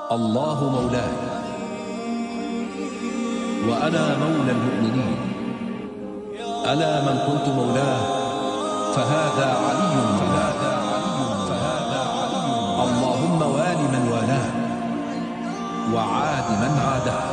الله مولاي وأنا مولى المؤمنين، ألا من كنت مولاه فهذا علي مولاه. اللهم وال من والاه وعاد من عاداه.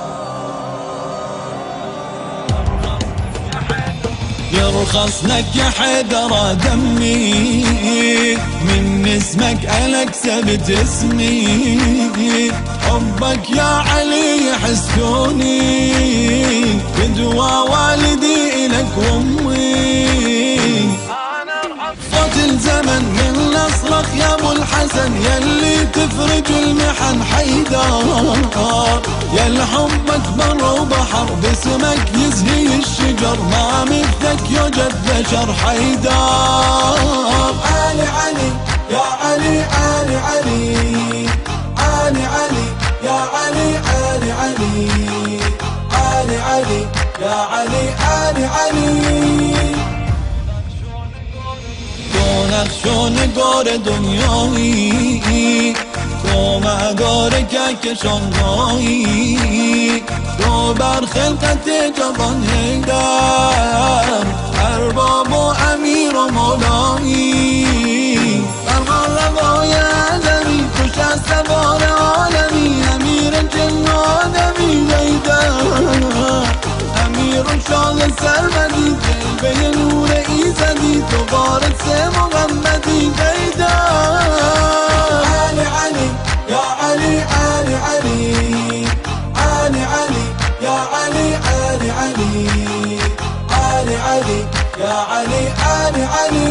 يرخص لك يا حيدر دمي، من اسمك ألك سبت اسمي، حبك يا علي يحسوني، يدوى والدي إلك وأمي. صوت الزمن من نصرخ يا ابو الحسن، يلي تفرج المحن حيدر، يا حبك بر وبحر باسمك يزهي الشجر، ما مثلك يوجد بشر حيدر. علي علي يا علي علي علي علي علي يا علي علي علي علي علي يا علي علي علي. نخشون گور دنیایی، تو مدار کهکشان مایی، تو بر خلقت جوان حیدر، ارباب و امیر و مولایی. فرمان روای عالمی کش از سوار عالمی، امیر جن و آدمی حیدر، امیر شال سرمدی، جلوه نور ایزدی، تو وارث محمدی حیدر. علي علي يا علي علي علي علي علي يا علي علي علي علي علي يا علي علي علي.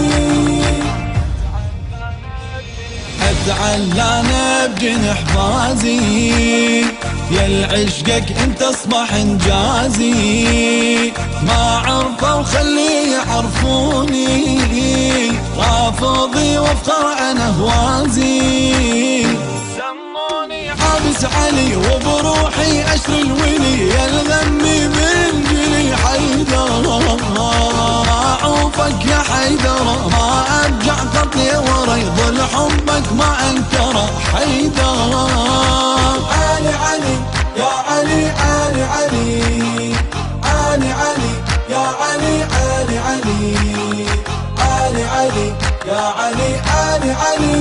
اتعلى بجنح بازي، يا العشقك انت اصبح انجازي، ما عرفوا خلي يعرفوني، رافضي وافخر عن اهوازي. سموني حابس علي وبروحي اشر الولي، يا الغمي من جلي حيدر، اعوفك يا حيدر، ما ارجع قطلي ورا، يظل حبك ما انكر حيدر. علي علي يا علي علي علي علي علي يا علي علي علي علي علي يا علي علي علي.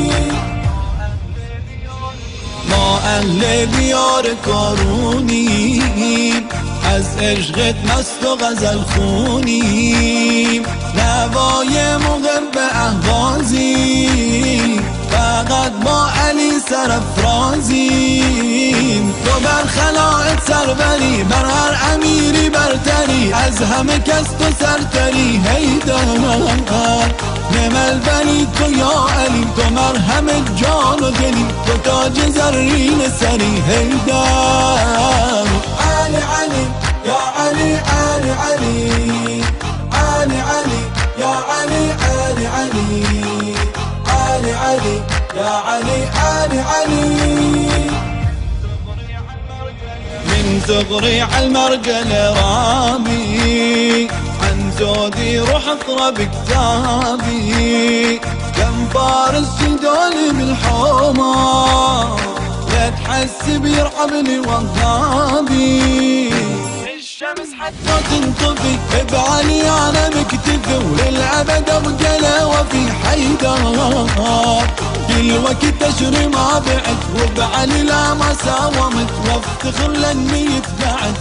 ما اهل دیار کارونی، از عشقت مست و غزل خونیم، نوای مغرب اهوازیم، فقط با علی سرافرازیم. تو بر خلایق سربری، بر هر امیری برتری، از همه کس تو سرتری حیدر، نمل بنی تو یا علی، تو مرهم جان و دلی، تو تاج زرین سری حیدر. علي علي يا علي علي علي علي علي يا علي علي علي علي علي يا علي علي علي. من صغري عالمرجل رامي، عن زودي روح اقرا بكتابي، كم فارس جدولي بالحومة، لا تحسب يرحبني وغابي، الشمس حتى تنطفي بعلي انا مكتفي، وللابد ابقى وفي حيدر، كل وقت تشري ما بعت، وبعلي لا ما ساومت، وافتخر لاني يتبعت